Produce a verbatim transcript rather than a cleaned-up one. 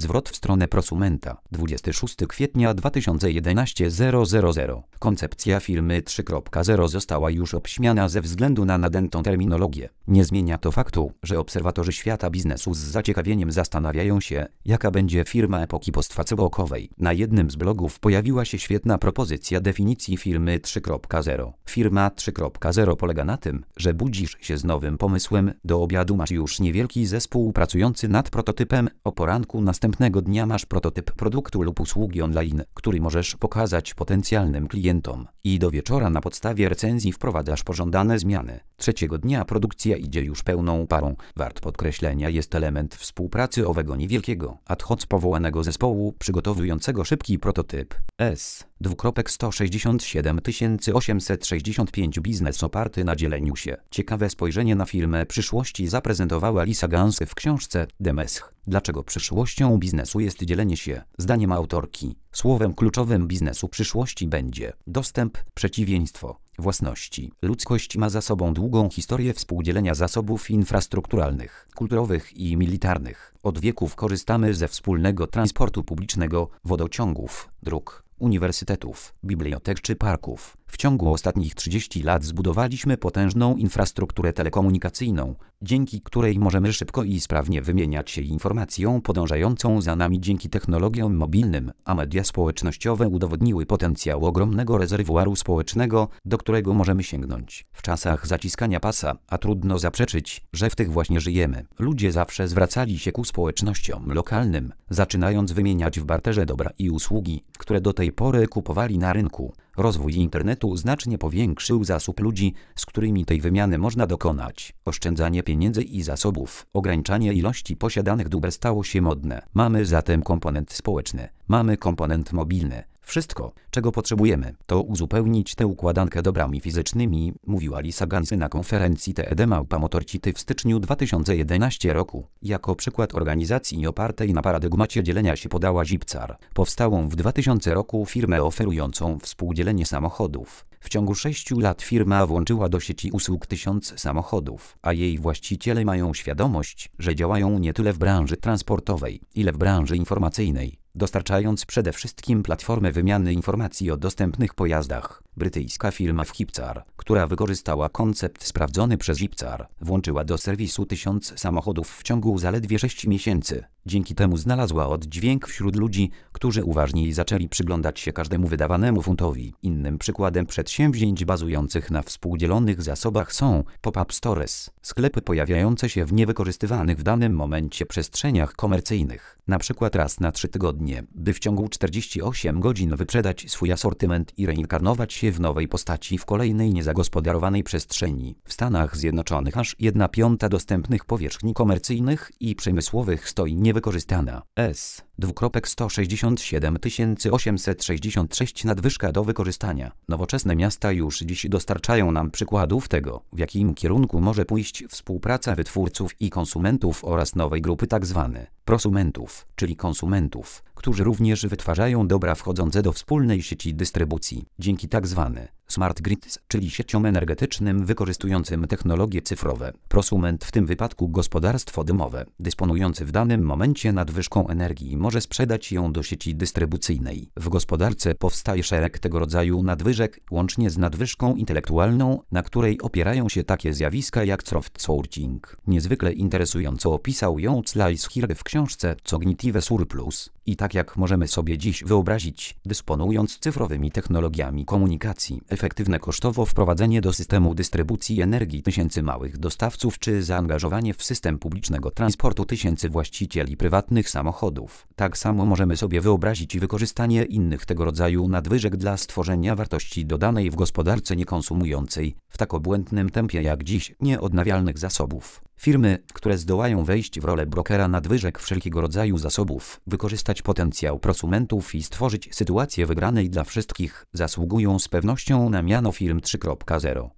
Zwrot w stronę prosumenta. dwudziestego szóstego kwietnia dwa tysiące jedenastego zero zero zero. Koncepcja firmy trzy kropka zero została już obśmiana ze względu na nadętą terminologię. Nie zmienia to faktu, że obserwatorzy świata biznesu z zaciekawieniem zastanawiają się, jaka będzie firma epoki postfacebokowej. Na jednym z blogów pojawiła się świetna propozycja definicji firmy trzy kropka zero. Firma trzy kropka zero polega na tym, że budzisz się z nowym pomysłem, do obiadu masz już niewielki zespół pracujący nad prototypem, o poranku następnego dnia masz prototyp produktu lub usługi online, który możesz pokazać potencjalnym klientom i do wieczora na podstawie recenzji wprowadzasz pożądane zmiany. Trzeciego dnia produkcja idzie już pełną parą. Wart podkreślenia jest element współpracy owego niewielkiego, ad hoc powołanego zespołu przygotowującego szybki prototyp. S. sto sześćdziesiąt siedem tysięcy osiemset sześćdziesiąt pięć biznes oparty na dzieleniu się. Ciekawe spojrzenie na firmę przyszłości zaprezentowała Lisa Gans w książce The Mesch. Dlaczego przyszłością biznesu jest dzielenie się? Zdaniem autorki, słowem kluczowym biznesu przyszłości będzie dostęp, przeciwieństwo własności. Ludzkość ma za sobą długą historię współdzielenia zasobów infrastrukturalnych, kulturowych i militarnych. Od wieków korzystamy ze wspólnego transportu publicznego, wodociągów, dróg, uniwersytetów, bibliotek czy parków. W ciągu ostatnich trzydziestu lat zbudowaliśmy potężną infrastrukturę telekomunikacyjną, dzięki której możemy szybko i sprawnie wymieniać się informacją podążającą za nami dzięki technologiom mobilnym, a media społecznościowe udowodniły potencjał ogromnego rezerwuaru społecznego, do którego możemy sięgnąć w czasach zaciskania pasa, a trudno zaprzeczyć, że w tych właśnie żyjemy. Ludzie zawsze zwracali się ku społecznościom lokalnym, zaczynając wymieniać w barterze dobra i usługi, które do tej pory kupowali na rynku. Rozwój internetu znacznie powiększył zasób ludzi, z którymi tej wymiany można dokonać. Oszczędzanie pieniędzy i zasobów, ograniczanie ilości posiadanych dóbr stało się modne. Mamy zatem komponent społeczny, mamy komponent mobilny. Wszystko, czego potrzebujemy, to uzupełnić tę układankę dobrami fizycznymi, mówiła Lisa Gans na konferencji T E D Małpa Motorcity w styczniu dwa tysiące jedenastego roku. Jako przykład organizacji opartej na paradygmacie dzielenia się podała Zipcar, powstałą w dwa tysiące roku firmę oferującą współdzielenie samochodów. W ciągu sześciu lat firma włączyła do sieci usług tysiąc samochodów, a jej właściciele mają świadomość, że działają nie tyle w branży transportowej, ile w branży informacyjnej, dostarczając przede wszystkim platformę wymiany informacji o dostępnych pojazdach. Brytyjska firma Zipcar, która wykorzystała koncept sprawdzony przez Zipcar, włączyła do serwisu tysiąc samochodów w ciągu zaledwie sześciu miesięcy. Dzięki temu znalazła oddźwięk wśród ludzi, którzy uważniej zaczęli przyglądać się każdemu wydawanemu funtowi. Innym przykładem przedsięwzięć bazujących na współdzielonych zasobach są pop-up stores, sklepy pojawiające się w niewykorzystywanych w danym momencie przestrzeniach komercyjnych, na przykład raz na trzy tygodnie, by w ciągu czterdziestu ośmiu godzin wyprzedać swój asortyment i reinkarnować się w nowej postaci w kolejnej niezagospodarowanej przestrzeni. W Stanach Zjednoczonych aż jedna piąta dostępnych powierzchni komercyjnych i przemysłowych stoi niewykorzystana. S. sto sześćdziesiąt siedem tysięcy osiemset sześćdziesiąt sześć nadwyżka do wykorzystania. Nowoczesne miasta już dziś dostarczają nam przykładów tego, w jakim kierunku może pójść współpraca wytwórców i konsumentów oraz nowej grupy tzw. prosumentów, czyli konsumentów, którzy również wytwarzają dobra wchodzące do wspólnej sieci dystrybucji. Dzięki tzw. smart grids, czyli sieciom energetycznym wykorzystującym technologie cyfrowe. Prosument, w tym wypadku gospodarstwo domowe, dysponujący w danym momencie nadwyżką energii, może sprzedać ją do sieci dystrybucyjnej. W gospodarce powstaje szereg tego rodzaju nadwyżek, łącznie z nadwyżką intelektualną, na której opierają się takie zjawiska jak sourcing. Niezwykle interesująco opisał ją Slice Hird w książce Cognitive Surplus. I tak jak możemy sobie dziś wyobrazić, dysponując cyfrowymi technologiami komunikacji, efektywne kosztowo wprowadzenie do systemu dystrybucji energii tysięcy małych dostawców czy zaangażowanie w system publicznego transportu tysięcy właścicieli prywatnych samochodów. Tak samo możemy sobie wyobrazić wykorzystanie innych tego rodzaju nadwyżek dla stworzenia wartości dodanej w gospodarce niekonsumującej w tak obłędnym tempie jak dziś nieodnawialnych zasobów. Firmy, które zdołają wejść w rolę brokera nadwyżek wszelkiego rodzaju zasobów, wykorzystać potencjał prosumentów i stworzyć sytuację wygranej dla wszystkich, zasługują z pewnością na miano firm trzy kropka zero.